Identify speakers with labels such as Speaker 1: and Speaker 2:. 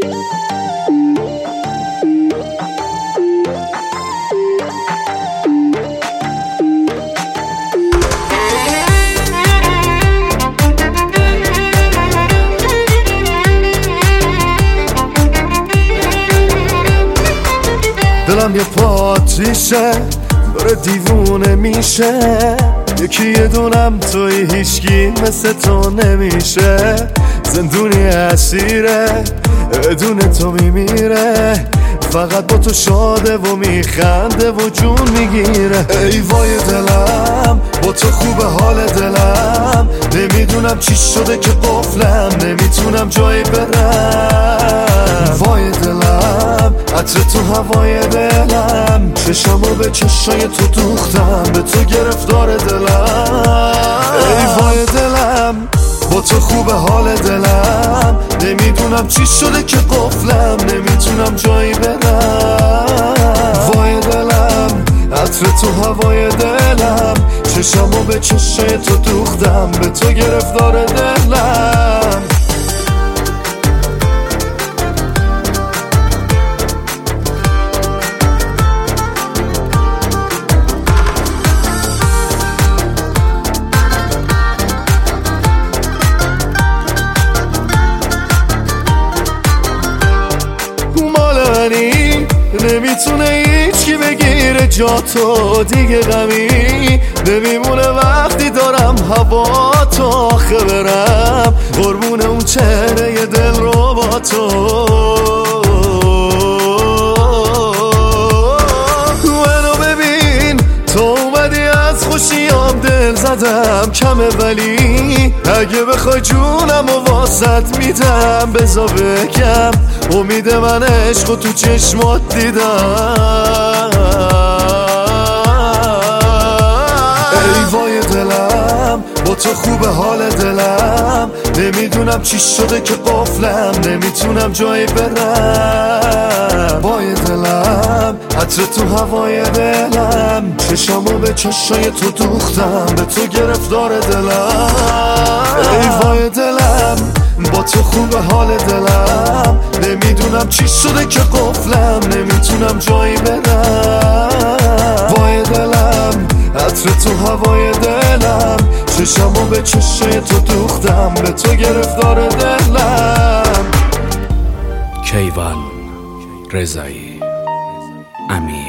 Speaker 1: دلم یه پاتریشه داره دیوونه میشه، یکی یه دونم توی هیچکی مثل تو نمیشه. زندونی اسیره بدون تو میمیره، فقط با تو شاده و میخنده و جون میگیره. ای وای دلم با تو خوبه حال دلم، نمیدونم چی شده که قفلم نمیتونم جایی برم. وای دلم عطر تو هوای دلم، چشمو به چشای تو دوختم، به تو گرفتار دلم. ای وای دلم با تو خوبه حال دلم، نمیدونم چی شده که قفلم نمیتونم جایی برم. وای دلم عطر تو هوای دلم، چشمو به چشای تو دوختم، به تو گرفتار دلم. نمیتونه هیچکی بگیره جا تو، دیگه غمی نمیمونه وقتی دارم هوا تو آخه برم قربون اون چهره دل رو با تو. منو ببین تو اومدی از خوشیام دل زدم کمه، ولی اگه بخوای جونم و واسط میدم. بزا بگم امید من عشق و تو چشمات دیدم. ای وای دلم با تو خوبه حال دلم، نمیدونم چی شده که قفلم نمیتونم جایی برم. وای دلم عطر تو هوای دلم، چشمو به چشای تو دوختم، به تو گرفتار دلم. ای وای دلم با تو خوبه حال دلم، نمیدونم چی شده که قفلم نمیتونم جایی برم. وای دلم عطر تو هوای دلم، چشمو به چشای تو دوختم، به تو گرفتار دلم.
Speaker 2: کیوان رضایی، امین.